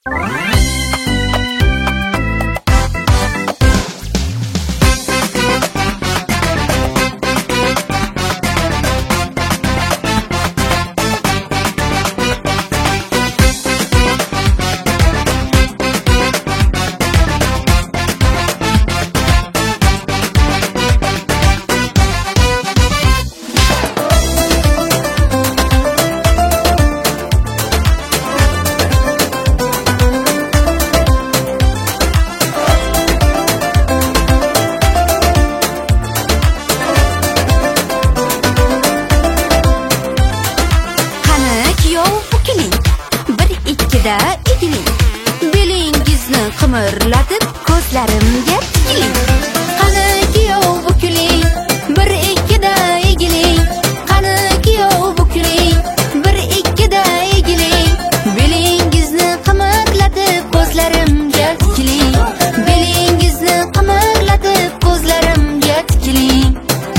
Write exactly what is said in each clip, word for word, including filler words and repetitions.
Egiling, belingizni qimirlatib ko'zlarimga tikiling. Qani kuyov bukiling, bir ikkida egiling. Qani kuyov bukiling, bir ikkida egiling. Belingizni qimirlatib ko'zlarimga tikiling. Belingizni qimirlatib ko'zlarimga tikiling.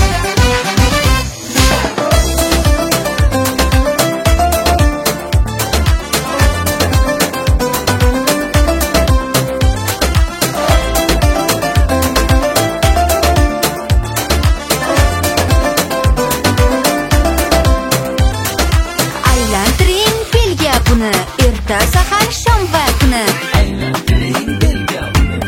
Erta sahar shom va kuni aylantiring belga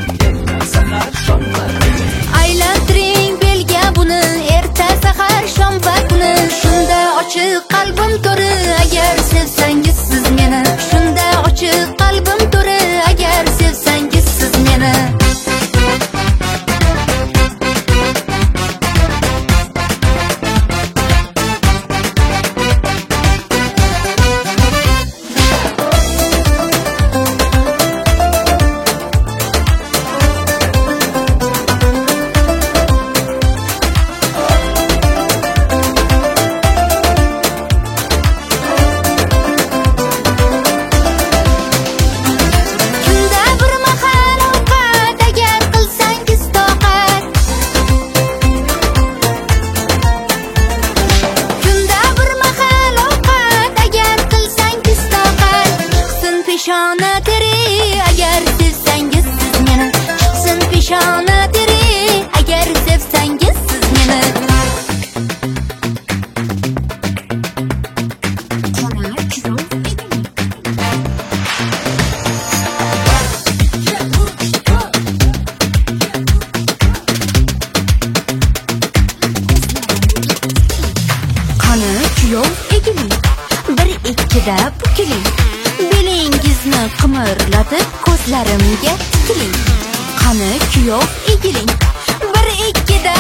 buni. Erta sahar shom va kuni shunda ochiq qalbim to'ri agar sevsangiz siz meni. Shunda ochiq qalbim to'ri agar sevsangiz siz meni. Peshona teri agar sevsangiz siz meni. Chiqsin peshona teri agar sevsangiz siz meni. Qani kuyov egiling, bir ikkida bukiling. Belingizni qimirlatib ko'zlarimga tikiling. Qani kuyov egiling, bir ikkida